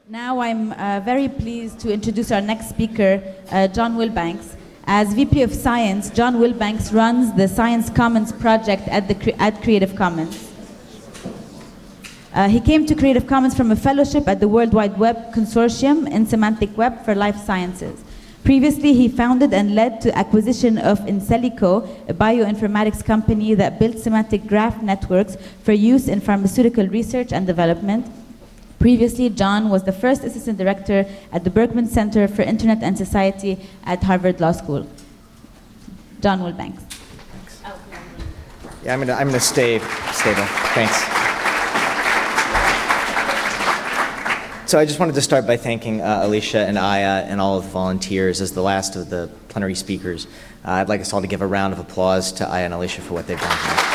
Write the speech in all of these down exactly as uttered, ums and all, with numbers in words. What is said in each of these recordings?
Now I'm uh, very pleased to introduce our next speaker, uh, John Wilbanks. As V P of Science, John Wilbanks runs the Science Commons project at, the, at Creative Commons. Uh, he came to Creative Commons from a fellowship at the World Wide Web Consortium in Semantic Web for Life Sciences. Previously, he founded and led to acquisition of Inselico, a bioinformatics company that built semantic graph networks for use in pharmaceutical research and development. Previously, John was the first assistant director at the Berkman Center for Internet and Society at Harvard Law School. John Wilbanks. Thanks. Yeah, I'm gonna, I'm gonna stay stable. Thanks. So I just wanted to start by thanking uh, Alicia and Aya and all of the volunteers as the last of the plenary speakers. Uh, I'd like us all to give a round of applause to Aya and Alicia for what they've done here.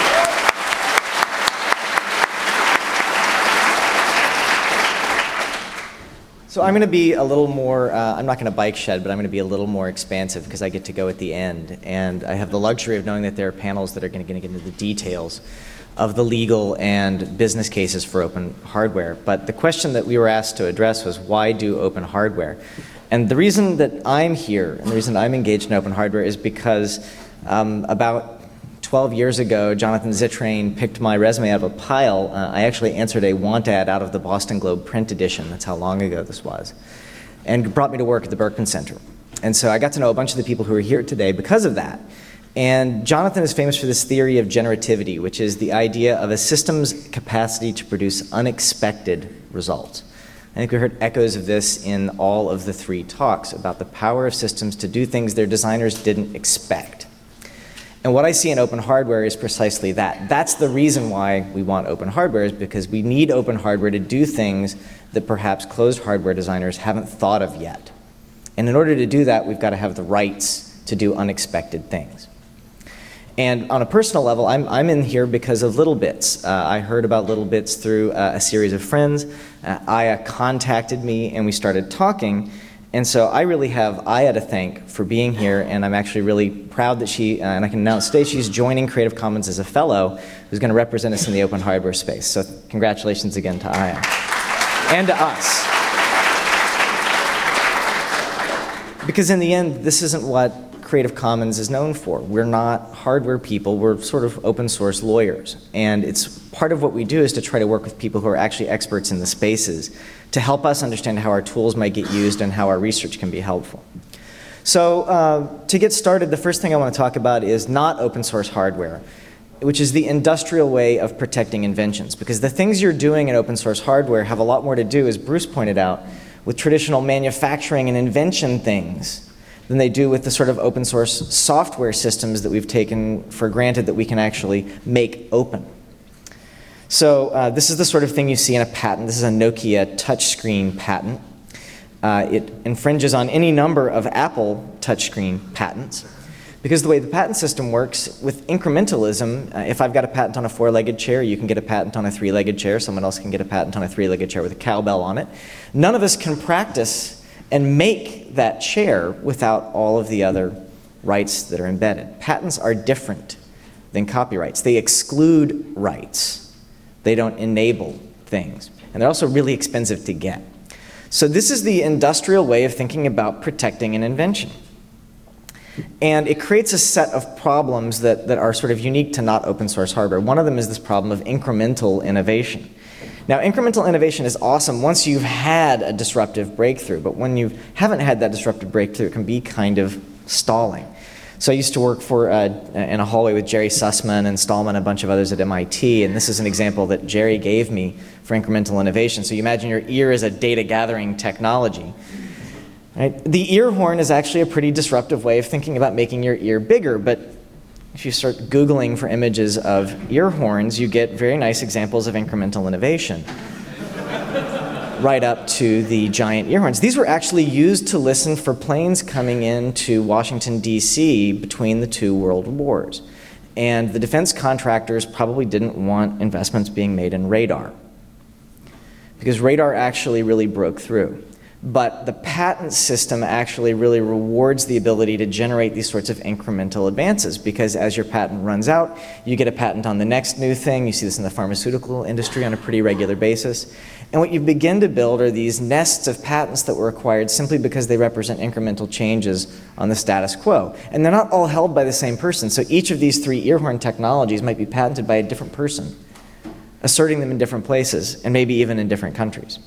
So I'm going to be a little more, uh, I'm not going to bike shed, but I'm going to be a little more expansive because I get to go at the end. And I have the luxury of knowing that there are panels that are going to get into the details of the legal and business cases for open hardware. But the question that we were asked to address was, why do open hardware? And the reason that I'm here and the reason I'm engaged in open hardware is because um, about twelve years ago, Jonathan Zittrain picked my resume out of a pile. Uh, I actually answered a want ad out of the Boston Globe print edition. That's how long ago this was. And brought me to work at the Berkman Center. And so I got to know a bunch of the people who are here today because of that. And Jonathan is famous for this theory of generativity, which is the idea of a system's capacity to produce unexpected results. I think we heard echoes of this in all of the three talks about the power of systems to do things their designers didn't expect. And what I see in open hardware is precisely that. That's the reason why we want open hardware, is because we need open hardware to do things that perhaps closed hardware designers haven't thought of yet. And in order to do that, we've got to have the rights to do unexpected things. And on a personal level, I'm, I'm in here because of LittleBits. Uh, I heard about LittleBits through uh, a series of friends. Uh, Aya contacted me and we started talking. And so I really have Aya to thank for being here, and I'm actually really proud that she, uh, and I can announce today, she's joining Creative Commons as a fellow who's going to represent us in the open hardware space. So congratulations again to Aya. And to us. Because in the end, this isn't what Creative Commons is known for. We're not hardware people, we're sort of open source lawyers. And it's part of what we do is to try to work with people who are actually experts in the spaces to help us understand how our tools might get used and how our research can be helpful. So uh, to get started, the first thing I want to talk about is not open source hardware, which is the industrial way of protecting inventions. Because the things you're doing in open source hardware have a lot more to do, as Bruce pointed out, with traditional manufacturing and invention things than they do with the sort of open source software systems that we've taken for granted that we can actually make open. So uh, this is the sort of thing you see in a patent. This is a Nokia touchscreen patent. Uh, it infringes on any number of Apple touchscreen patents. Because the way the patent system works with incrementalism, uh, if I've got a patent on a four-legged chair, you can get a patent on a three-legged chair, someone else can get a patent on a three-legged chair with a cowbell on it. None of us can practice and make that chair without all of the other rights that are embedded. Patents are different than copyrights. They exclude rights. They don't enable things. And they're also really expensive to get. So this is the industrial way of thinking about protecting an invention. And it creates a set of problems that, that are sort of unique to not open source hardware. One of them is this problem of incremental innovation. Now, incremental innovation is awesome once you've had a disruptive breakthrough, but when you haven't had that disruptive breakthrough, it can be kind of stalling. So I used to work for uh, in a hallway with Jerry Sussman and Stallman and a bunch of others at M I T, and this is an example that Jerry gave me for incremental innovation. So you imagine your ear as a data gathering technology. Right? The ear horn is actually a pretty disruptive way of thinking about making your ear bigger, but if you start Googling for images of ear horns, you get very nice examples of incremental innovation. Right up to the giant ear horns. These were actually used to listen for planes coming into Washington, D C between the two world wars. And the defense contractors probably didn't want investments being made in radar, because radar actually really broke through. But the patent system actually really rewards the ability to generate these sorts of incremental advances, because as your patent runs out, you get a patent on the next new thing. You see this in the pharmaceutical industry on a pretty regular basis. And what you begin to build are these nests of patents that were acquired simply because they represent incremental changes on the status quo. And they're not all held by the same person. So each of these three ear horn technologies might be patented by a different person, asserting them in different places, and maybe even in different countries.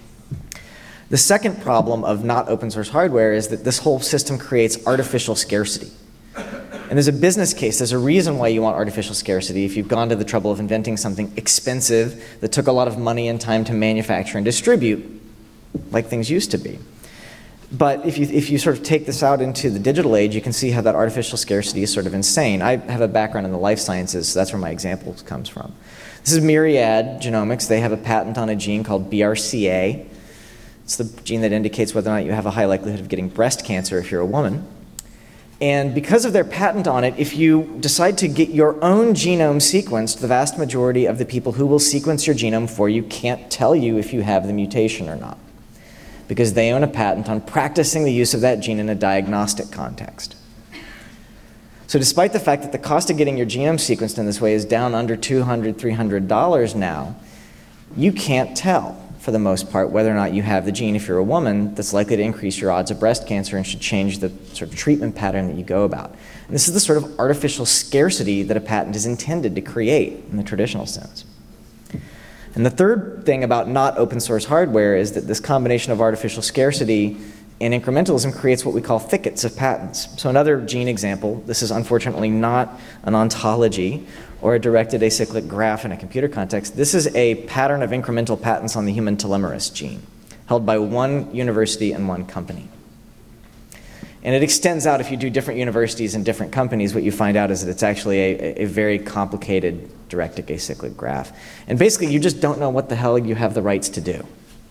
The second problem of not open source hardware is that this whole system creates artificial scarcity. And there's a business case, there's a reason why you want artificial scarcity if you've gone to the trouble of inventing something expensive that took a lot of money and time to manufacture and distribute, like things used to be. But if you, if you sort of take this out into the digital age, you can see how that artificial scarcity is sort of insane. I have a background in the life sciences, so that's where my example comes from. This is Myriad Genomics. They have a patent on a gene called B R C A. It's the gene that indicates whether or not you have a high likelihood of getting breast cancer if you're a woman. And because of their patent on it, if you decide to get your own genome sequenced, the vast majority of the people who will sequence your genome for you can't tell you if you have the mutation or not, because they own a patent on practicing the use of that gene in a diagnostic context. So despite the fact that the cost of getting your genome sequenced in this way is down under two hundred dollars, three hundred dollars now, you can't tell, for the most part, whether or not you have the gene if you're a woman that's likely to increase your odds of breast cancer and should change the sort of treatment pattern that you go about. And this is the sort of artificial scarcity that a patent is intended to create in the traditional sense. And the third thing about not open source hardware is that this combination of artificial scarcity and incrementalism creates what we call thickets of patents. So another gene example, this is unfortunately not an ontology or a directed acyclic graph in a computer context. This is a pattern of incremental patents on the human telomerase gene, held by one university and one company. And it extends out. If you do different universities and different companies, what you find out is that it's actually a, a very complicated directed acyclic graph. And basically, you just don't know what the hell you have the rights to do.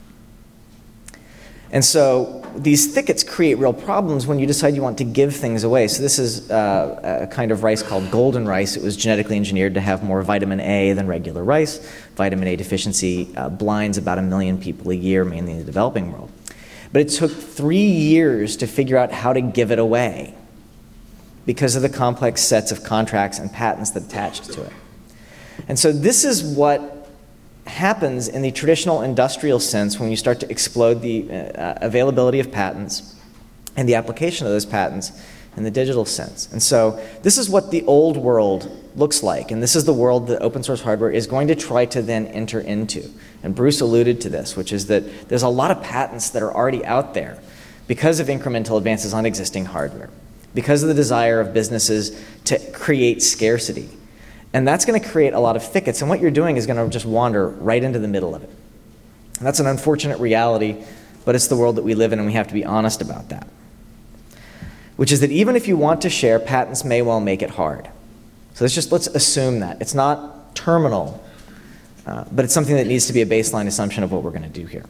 And so these thickets create real problems when you decide you want to give things away. So this is uh, a kind of rice called golden rice. It was genetically engineered to have more vitamin A than regular rice. Vitamin A deficiency uh, blinds about a million people a year, mainly in the developing world. But it took three years to figure out how to give it away because of the complex sets of contracts and patents that attached to it. And so this is what happens in the traditional industrial sense when you start to explode the uh, availability of patents and the application of those patents in the digital sense. And so this is what the old world looks like, and this is the world that open source hardware is going to try to then enter into. And Bruce alluded to this, which is that there's a lot of patents that are already out there because of incremental advances on existing hardware, because of the desire of businesses to create scarcity. And that's going to create a lot of thickets, and what you're doing is going to just wander right into the middle of it. And that's an unfortunate reality, but it's the world that we live in, and we have to be honest about that. Which is that even if you want to share, patents may well make it hard. So let's just let's assume that. It's not terminal, uh, but it's something that needs to be a baseline assumption of what we're going to do here.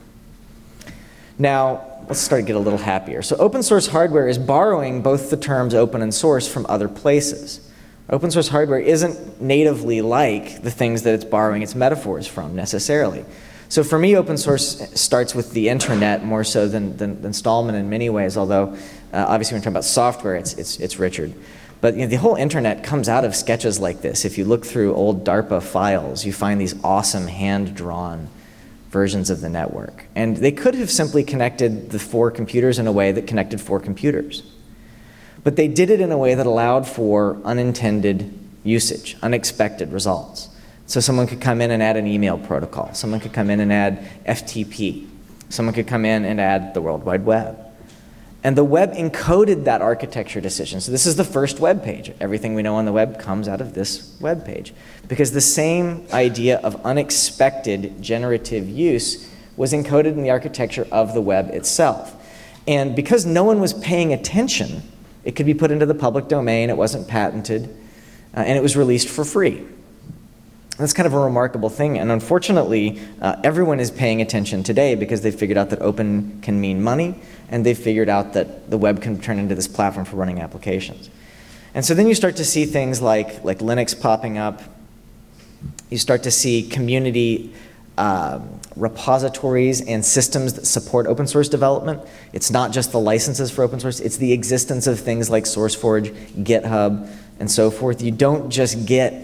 Now, let's start to get a little happier. So open source hardware is borrowing both the terms open and source from other places. Open source hardware isn't natively like the things that it's borrowing its metaphors from necessarily. So for me, open source starts with the internet more so than, than, than Stallman in many ways, although uh, obviously when we're talking about software, it's, it's, it's Richard. But you know, the whole internet comes out of sketches like this. If you look through old DARPA files, you find these awesome hand-drawn versions of the network. And they could have simply connected the four computers in a way that connected four computers. But they did it in a way that allowed for unintended usage, unexpected results. So someone could come in and add an email protocol. Someone could come in and add F T P. Someone could come in and add the World Wide Web. And the web encoded that architecture decision. So this is the first web page. Everything we know on the web comes out of this web page. Because the same idea of unexpected generative use was encoded in the architecture of the web itself. And because no one was paying attention, it could be put into the public domain, it wasn't patented, uh, and it was released for free. That's kind of a remarkable thing, and unfortunately, uh, everyone is paying attention today because they've figured out that open can mean money, and they've figured out that the web can turn into this platform for running applications. And so then you start to see things like, like Linux popping up. You start to see community um, repositories and systems that support open source development. It's not just the licenses for open source, it's the existence of things like SourceForge, GitHub, and so forth. You don't just get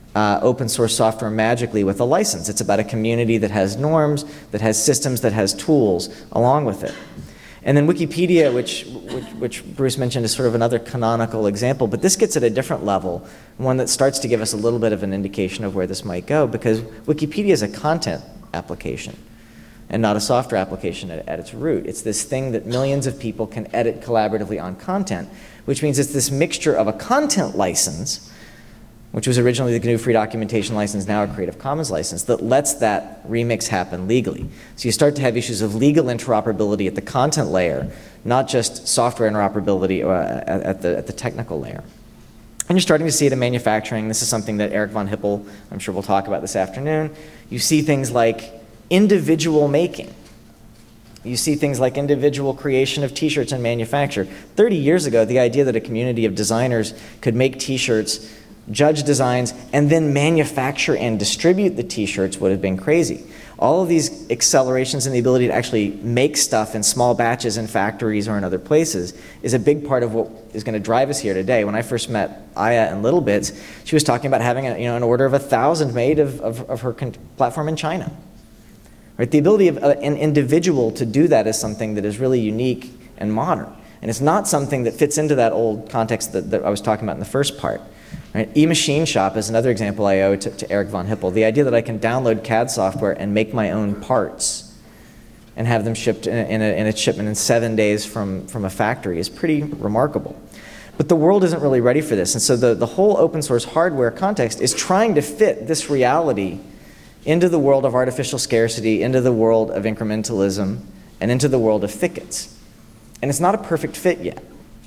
uh, open source software magically with a license. It's about a community that has norms, that has systems, that has tools along with it. And then Wikipedia, which, which, which Bruce mentioned, is sort of another canonical example, but this gets at a different level, one that starts to give us a little bit of an indication of where this might go, because Wikipedia is a content application and not a software application at, at its root. It's this thing that millions of people can edit collaboratively on content, which means it's this mixture of a content license, which was originally the G N U Free Documentation License, now a Creative Commons license, that lets that remix happen legally. So you start to have issues of legal interoperability at the content layer, not just software interoperability uh, at, the, at the technical layer. And you're starting to see it in manufacturing. This is something that Eric von Hippel, I'm sure we'll talk about this afternoon. You see things like individual making. You see things like individual creation of t-shirts and manufacture. thirty years ago, the idea that a community of designers could make t-shirts, judge designs, and then manufacture and distribute the t-shirts would have been crazy. All of these accelerations in the ability to actually make stuff in small batches in factories or in other places is a big part of what is going to drive us here today. When I first met Aya and Little Bits, she was talking about having a, you know, an order of a thousand made of, of, of her platform in China. Right? The ability of an individual to do that is something that is really unique and modern. And it's not something that fits into that old context that, that I was talking about in the first part. Right? E-Machine Shop is another example I owe to, to Eric von Hippel. The idea that I can download C A D software and make my own parts and have them shipped in a, in a, in a shipment in seven days from, from a factory is pretty remarkable. But the world isn't really ready for this. And so the, the whole open source hardware context is trying to fit this reality into the world of artificial scarcity, into the world of incrementalism, and into the world of thickets. And it's not a perfect fit yet.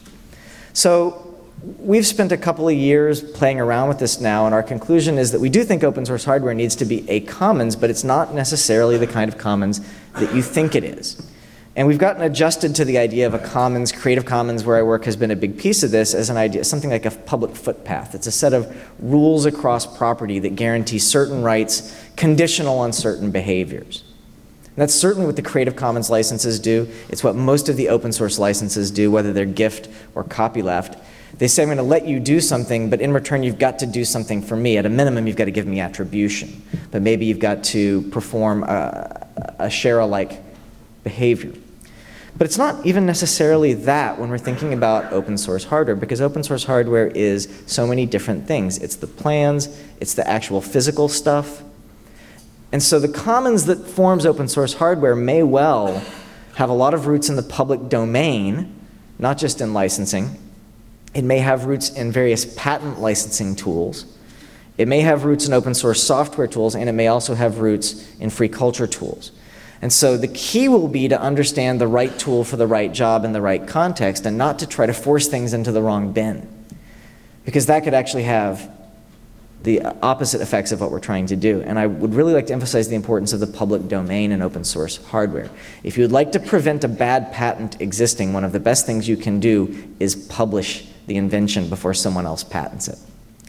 So we've spent a couple of years playing around with this now, and our conclusion is that we do think open source hardware needs to be a commons, but it's not necessarily the kind of commons that you think it is. And we've gotten adjusted to the idea of a commons. Creative Commons, where I work, has been a big piece of this as an idea, something like a public footpath. It's a set of rules across property that guarantee certain rights conditional on certain behaviors. And that's certainly what the Creative Commons licenses do. It's what most of the open source licenses do, whether they're gift or copyleft. They say, I'm going to let you do something, but in return you've got to do something for me. At a minimum, you've got to give me attribution. But maybe you've got to perform a, a share-alike behavior. But it's not even necessarily that when we're thinking about open source hardware, because open source hardware is so many different things. It's the plans, it's the actual physical stuff. And so the commons that forms open source hardware may well have a lot of roots in the public domain, not just in licensing. It may have roots in various patent licensing tools. It may have roots in open source software tools, and it may also have roots in free culture tools. And so the key will be to understand the right tool for the right job in the right context, and not to try to force things into the wrong bin. Because that could actually have the opposite effects of what we're trying to do. And I would really like to emphasize the importance of the public domain in open source hardware. If you would like to prevent a bad patent existing, one of the best things you can do is publish the invention before someone else patents it.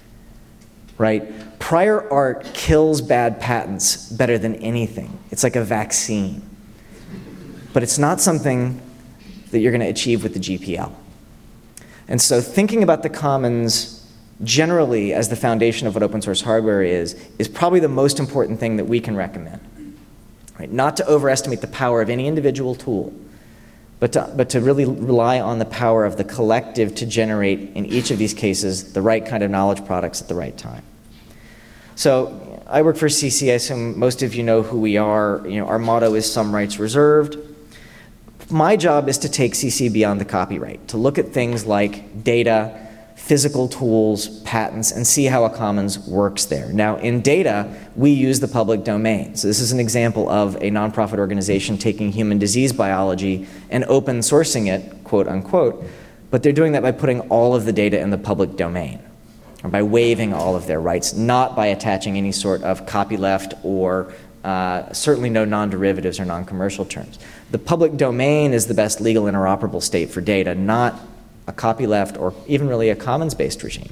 Right? Prior art kills bad patents better than anything. It's like a vaccine. But it's not something that you're going to achieve with the G P L. And so thinking about the commons generally as the foundation of what open source hardware is, is probably the most important thing that we can recommend. Right? Not to overestimate the power of any individual tool, but to, but to really rely on the power of the collective to generate, in each of these cases, the right kind of knowledge products at the right time. So I work for C C. I assume most of you know who we are. You know, our motto is some rights reserved. My job is to take C C beyond the copyright, to look at things like data, physical tools, patents, and see how a commons works there. Now, in data, we use the public domain. So this is an example of a nonprofit organization taking human disease biology and open sourcing it, quote unquote, but they're doing that by putting all of the data in the public domain, or by waiving all of their rights, not by attaching any sort of copyleft or uh, certainly no non-derivatives or non-commercial terms. The public domain is the best legal interoperable state for data, not a copyleft, or even really a commons-based regime.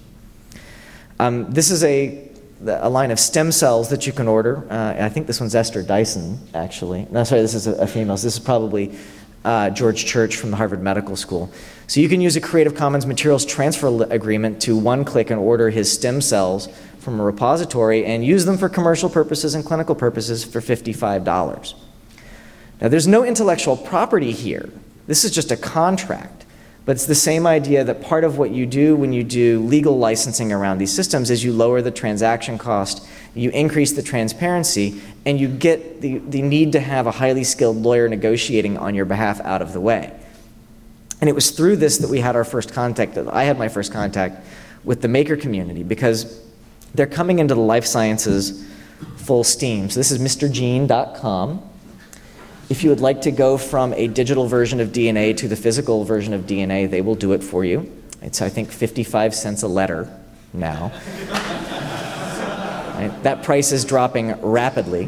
Um, this is a, a line of stem cells that you can order. Uh, I think this one's Esther Dyson, actually. No, sorry, this is a, a female. So this is probably uh, George Church from the Harvard Medical School. So you can use a Creative Commons materials transfer agreement to one click and order his stem cells from a repository and use them for commercial purposes and clinical purposes for fifty-five dollars. Now, there's no intellectual property here. This is just a contract. But it's the same idea that part of what you do when you do legal licensing around these systems is you lower the transaction cost, you increase the transparency, and you get the, the need to have a highly skilled lawyer negotiating on your behalf out of the way. And it was through this that we had our first contact, that I had my first contact with the maker community, because they're coming into the life sciences full steam. So this is Mr Gene dot com. If you would like to go from a digital version of D N A to the physical version of D N A, they will do it for you. It's, I think, fifty-five cents a letter now. Right? That price is dropping rapidly.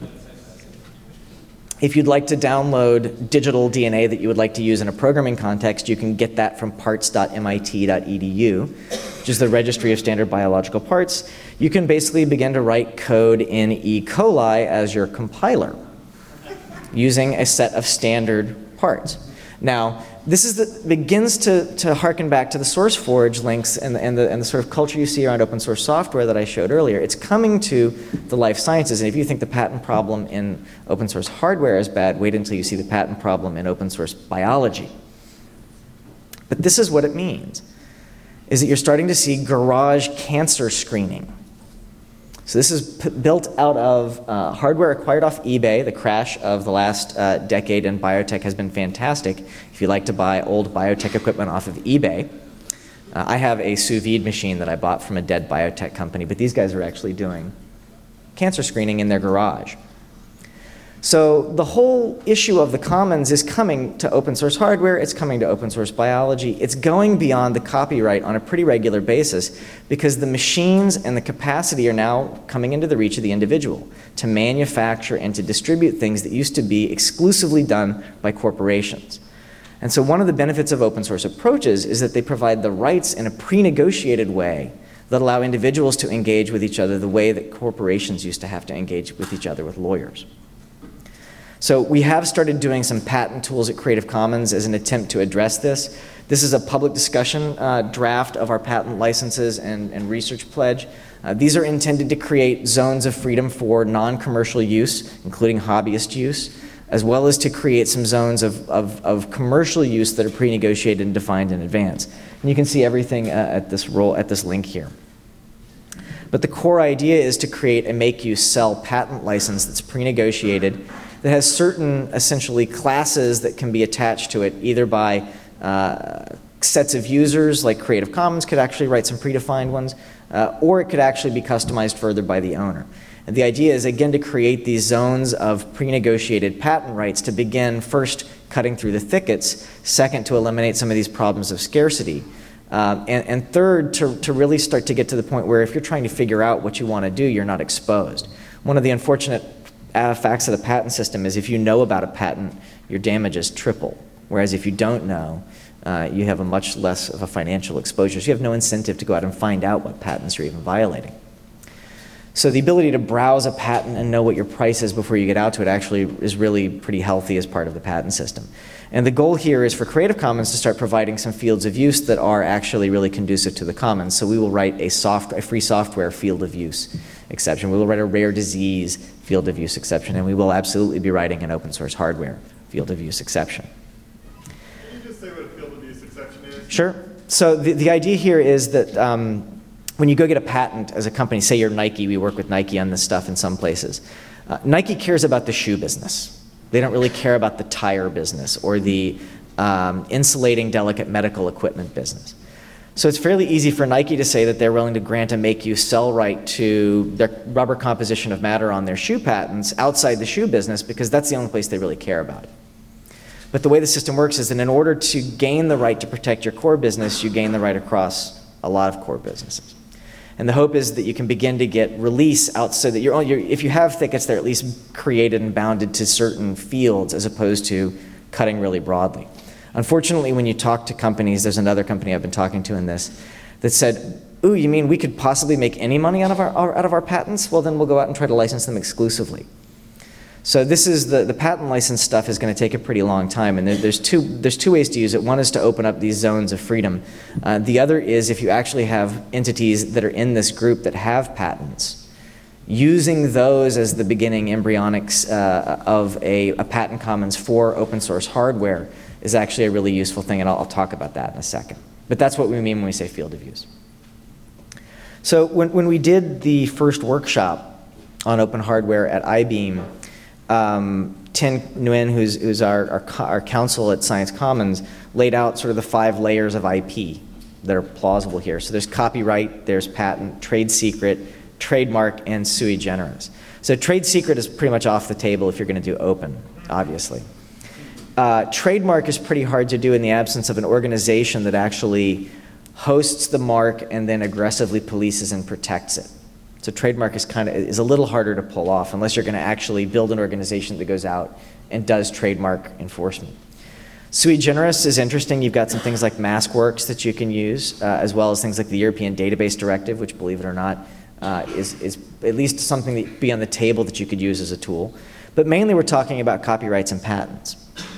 If you'd like to download digital D N A that you would like to use in a programming context, you can get that from parts dot M I T dot E D U, which is the Registry of Standard Biological Parts. You can basically begin to write code in E. coli as your compiler, using a set of standard parts. Now, this is the, begins to, to harken back to the SourceForge links and the, and, the, and the sort of culture you see around open source software that I showed earlier. It's coming to the life sciences, and if you think the patent problem in open source hardware is bad, wait until you see the patent problem in open source biology. But this is what it means, is that you're starting to see garage cancer screening. So this is p built out of uh, hardware acquired off eBay. The crash of the last uh, decade in biotech has been fantastic. If you like to buy old biotech equipment off of eBay, uh, I have a sous vide machine that I bought from a dead biotech company, but these guys are actually doing cancer screening in their garage. So the whole issue of the commons is coming to open source hardware, it's coming to open source biology, it's going beyond the copyright on a pretty regular basis because the machines and the capacity are now coming into the reach of the individual to manufacture and to distribute things that used to be exclusively done by corporations. And so one of the benefits of open source approaches is that they provide the rights in a pre-negotiated way that allow individuals to engage with each other the way that corporations used to have to engage with each other with lawyers. So we have started doing some patent tools at Creative Commons as an attempt to address this. This is a public discussion uh, draft of our patent licenses and, and research pledge. Uh, these are intended to create zones of freedom for non-commercial use, including hobbyist use, as well as to create some zones of, of, of commercial use that are pre-negotiated and defined in advance. And you can see everything uh, at this role, at this link here. But the core idea is to create a make-use-sell patent license that's pre-negotiated, that has certain, essentially, classes that can be attached to it, either by uh, sets of users, like Creative Commons could actually write some predefined ones, uh, or it could actually be customized further by the owner. And the idea is, again, to create these zones of pre-negotiated patent rights to begin first cutting through the thickets, second, to eliminate some of these problems of scarcity, um, and, and third, to, to really start to get to the point where if you're trying to figure out what you want to do, you're not exposed. One of the unfortunate Uh, facts of the patent system is if you know about a patent, your damages triple. Whereas if you don't know, uh, you have a much less of a financial exposure. So you have no incentive to go out and find out what patents you're even violating. So the ability to browse a patent and know what your price is before you get out to it actually is really pretty healthy as part of the patent system. And the goal here is for Creative Commons to start providing some fields of use that are actually really conducive to the commons. So we will write a, soft, a free software field of use exception. We will write a rare disease field of use exception, and we will absolutely be writing an open source hardware field of use exception. Can you just say what a field of use exception is? Sure. So the, the idea here is that um, when you go get a patent as a company, say you're Nike, we work with Nike on this stuff in some places. Uh, Nike cares about the shoe business. They don't really care about the tire business or the um, insulating delicate medical equipment business. So it's fairly easy for Nike to say that they're willing to grant a make-use-sell right to their rubber composition of matter on their shoe patents outside the shoe business because that's the only place they really care about it. But the way the system works is that in order to gain the right to protect your core business, you gain the right across a lot of core businesses. And the hope is that you can begin to get release out so that you're, only, you're if you have thickets, they're at least created and bounded to certain fields as opposed to cutting really broadly. Unfortunately, when you talk to companies, there's another company I've been talking to in this, that said, ooh, you mean we could possibly make any money out of our, our, out of our patents? Well, then we'll go out and try to license them exclusively. So this is the, the patent license stuff is going to take a pretty long time, and there, there's, two, there's two ways to use it. One is to open up these zones of freedom. Uh, the other is if you actually have entities that are in this group that have patents, using those as the beginning embryonics uh, of a, a patent commons for open source hardware is actually a really useful thing, and I'll, I'll talk about that in a second. But that's what we mean when we say field of use. So when, when we did the first workshop on open hardware at I beam, Um, Tin Nguyen, who's, who's our, our, our counsel at Science Commons, laid out sort of the five layers of I P that are plausible here. So there's copyright, there's patent, trade secret, trademark, and sui generis. So trade secret is pretty much off the table if you're going to do open, obviously. Uh, trademark is pretty hard to do in the absence of an organization that actually hosts the mark and then aggressively polices and protects it. So trademark is kind of is a little harder to pull off unless you're going to actually build an organization that goes out and does trademark enforcement. Sui generis is interesting. You've got some things like MaskWorks that you can use, uh, as well as things like the European Database Directive, which, believe it or not, uh, is, is at least something that be on the table that you could use as a tool. But mainly we're talking about copyrights and patents.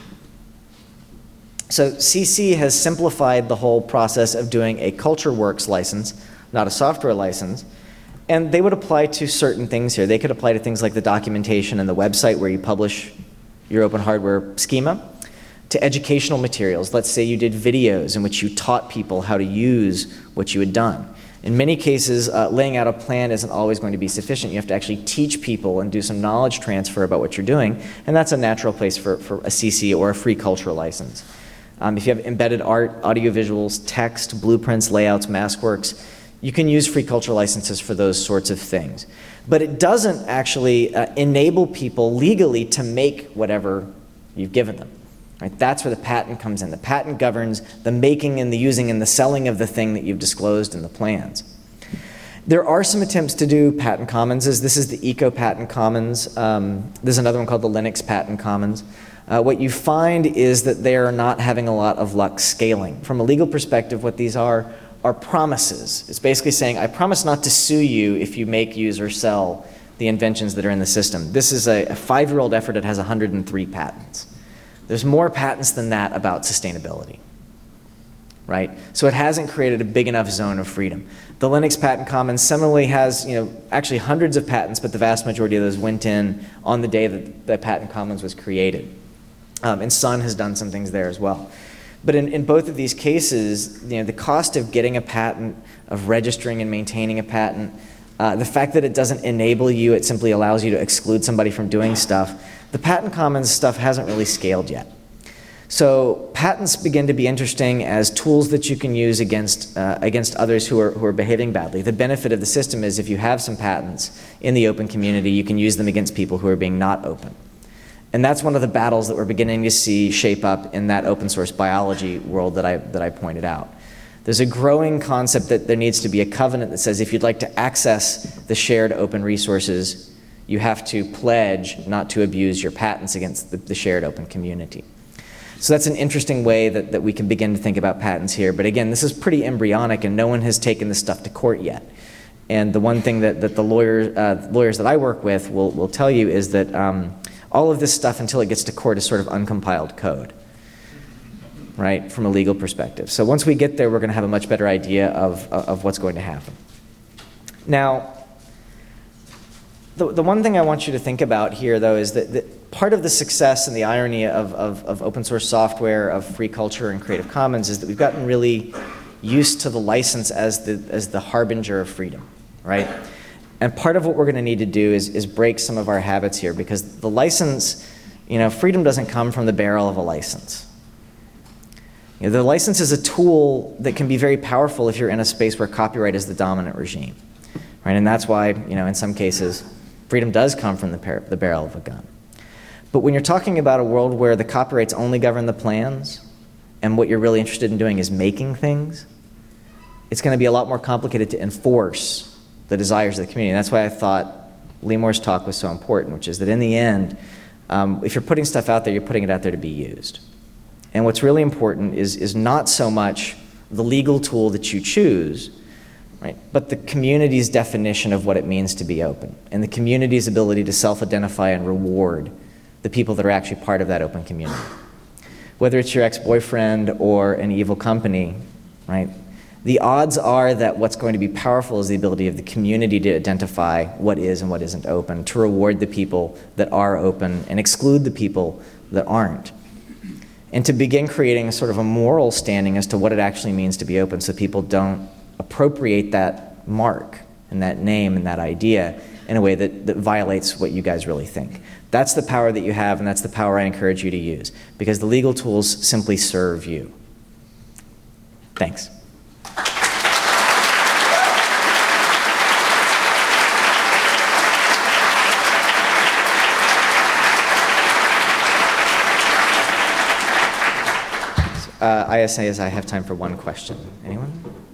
So C C has simplified the whole process of doing a CultureWorks license, not a software license. And they would apply to certain things here. They could apply to things like the documentation and the website where you publish your open hardware schema, to educational materials. Let's say you did videos in which you taught people how to use what you had done. In many cases, uh, laying out a plan isn't always going to be sufficient. You have to actually teach people and do some knowledge transfer about what you're doing, and that's a natural place for, for a C C or a free cultural license. Um, if you have embedded art, audiovisuals, text, blueprints, layouts, MaskWorks, you can use free cultural licenses for those sorts of things. But it doesn't actually uh, enable people legally to make whatever you've given them. Right? That's where the patent comes in. The patent governs the making and the using and the selling of the thing that you've disclosed in the plans. There are some attempts to do patent commonses. This is the Eco Patent Commons. Um, there's another one called the Linux Patent Commons. Uh, what you find is that they are not having a lot of luck scaling. From a legal perspective, what these are are promises. It's basically saying, I promise not to sue you if you make, use, or sell the inventions that are in the system. This is a, a five-year-old effort that has one hundred three patents. There's more patents than that about sustainability, right? So it hasn't created a big enough zone of freedom. The Linux Patent Commons similarly has, you know, actually hundreds of patents, but the vast majority of those went in on the day that the Patent Commons was created. Um, and Sun has done some things there as well. But in, in both of these cases, you know, the cost of getting a patent, of registering and maintaining a patent, uh, the fact that it doesn't enable you, it simply allows you to exclude somebody from doing stuff, the patent commons stuff hasn't really scaled yet. So patents begin to be interesting as tools that you can use against, uh, against others who are, who are behaving badly. The benefit of the system is if you have some patents in the open community, you can use them against people who are being not open. And that's one of the battles that we're beginning to see shape up in that open source biology world that I, that I pointed out. There's a growing concept that there needs to be a covenant that says if you'd like to access the shared open resources, you have to pledge not to abuse your patents against the, the shared open community. So that's an interesting way that, that we can begin to think about patents here. But again, this is pretty embryonic and no one has taken this stuff to court yet. And the one thing that, that the lawyer, uh, lawyers that I work with will, will tell you is that um, all of this stuff until it gets to court is sort of uncompiled code, right, from a legal perspective. So once we get there, we're going to have a much better idea of, of what's going to happen. Now, the, the one thing I want you to think about here, though, is that, that part of the success and the irony of, of, of open source software, of free culture and Creative Commons is that we've gotten really used to the license as the, as the harbinger of freedom, right? And part of what we're going to need to do is, is break some of our habits here, because the license, you know, freedom doesn't come from the barrel of a license. You know, the license is a tool that can be very powerful if you're in a space where copyright is the dominant regime, right? And that's why, you know, in some cases, freedom does come from the, par the barrel of a gun. But when you're talking about a world where the copyrights only govern the plans, and what you're really interested in doing is making things, it's going to be a lot more complicated to enforce the desires of the community. And that's why I thought Lee Moore's talk was so important, which is that in the end, um, if you're putting stuff out there, you're putting it out there to be used. And what's really important is, is not so much the legal tool that you choose, right? But the community's definition of what it means to be open, and the community's ability to self-identify and reward the people that are actually part of that open community. Whether it's your ex-boyfriend or an evil company, right? The odds are that what's going to be powerful is the ability of the community to identify what is and what isn't open, to reward the people that are open and exclude the people that aren't. And to begin creating a sort of a moral standing as to what it actually means to be open, so people don't appropriate that mark and that name and that idea in a way that, that violates what you guys really think. That's the power that you have, and that's the power I encourage you to use, because the legal tools simply serve you. Thanks. Uh, I S A is I have time for one question. Anyone?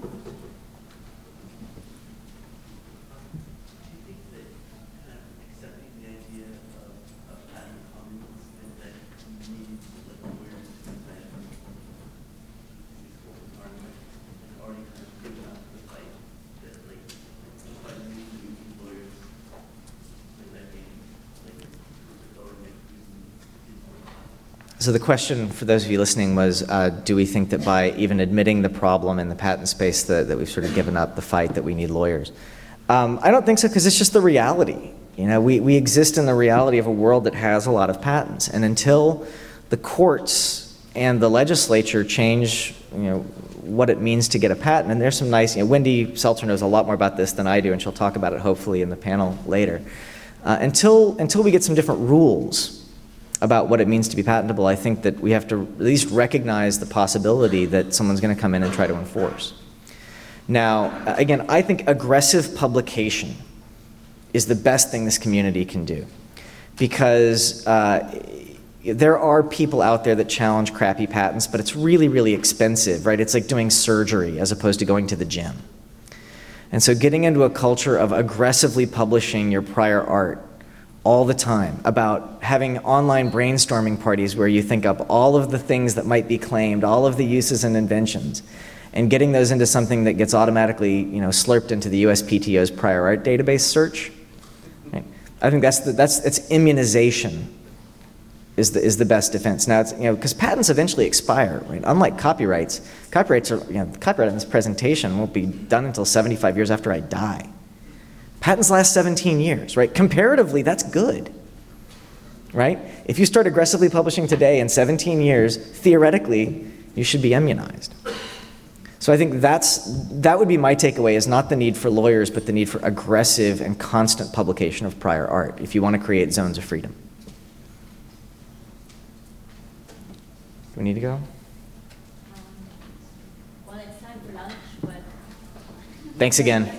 So the question for those of you listening was, uh, do we think that by even admitting the problem in the patent space that, that we've sort of given up the fight, that we need lawyers? Um, I don't think so, because it's just the reality. You know, we, we exist in the reality of a world that has a lot of patents, and until the courts and the legislature change, you know, what it means to get a patent, and there's some nice, you know, Wendy Seltzer knows a lot more about this than I do, and she'll talk about it hopefully in the panel later. Uh, until, until we get some different rules about what it means to be patentable, I think that we have to at least recognize the possibility that someone's going to come in and try to enforce. Now, again, I think aggressive publication is the best thing this community can do, because uh, there are people out there that challenge crappy patents, but it's really, really expensive, right? It's like doing surgery as opposed to going to the gym. And so getting into a culture of aggressively publishing your prior art all the time, about having online brainstorming parties where you think up all of the things that might be claimed, all of the uses and inventions, and getting those into something that gets automatically, you know, slurped into the U S P T O's prior art database search. Right? I think that's the, that's it's immunization is the is the best defense. Now, it's, you know, because patents eventually expire, right? Unlike copyrights, copyrights are, you know, the copyright in this presentation won't be done until seventy-five years after I die. Patents last seventeen years, right? Comparatively, that's good, right? If you start aggressively publishing today, in seventeen years, theoretically, you should be immunized. So I think that's, that would be my takeaway, is not the need for lawyers, but the need for aggressive and constant publication of prior art if you want to create zones of freedom. Do we need to go? Um, well, it's time for lunch, but... Thanks again.